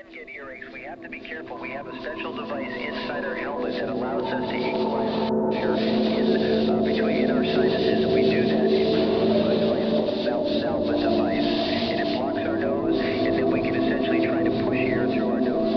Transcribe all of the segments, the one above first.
get earaches, we have to be careful. We have a special device inside our helmet that allows us to equalize pressure between our sinuses. We do that in a device called the Valsalva device, and it blocks our nose, and then we can essentially try to push air through our nose.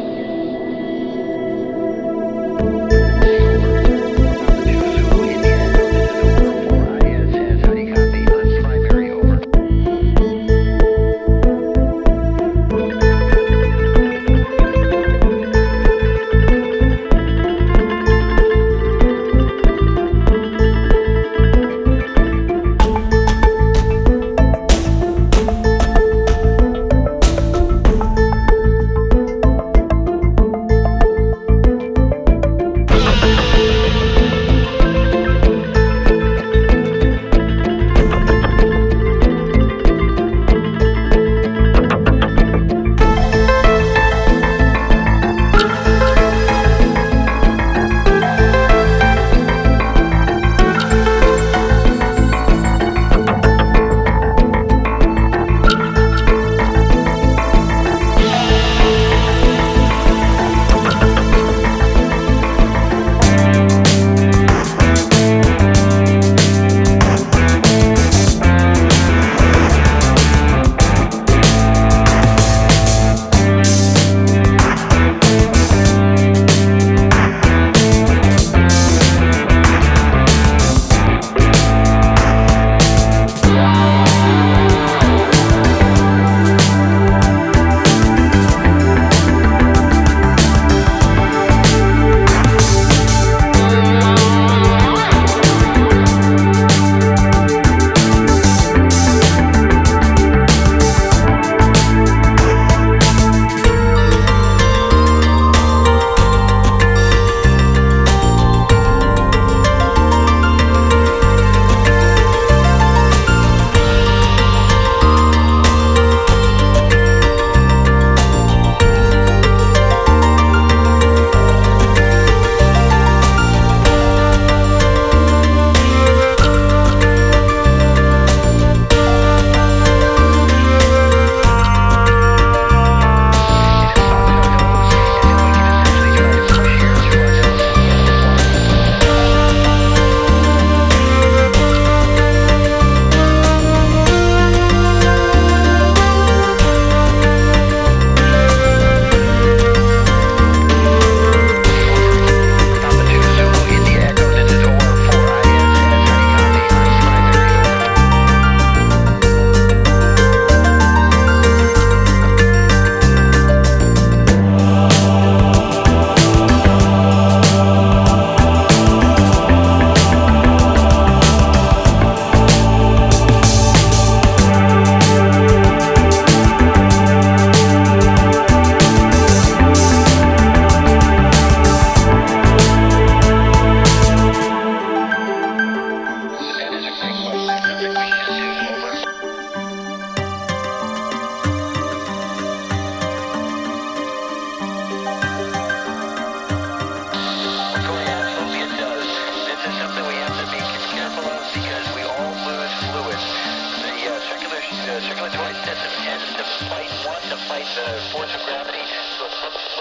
Circulatory system tends to fight the force of gravity, so it pumps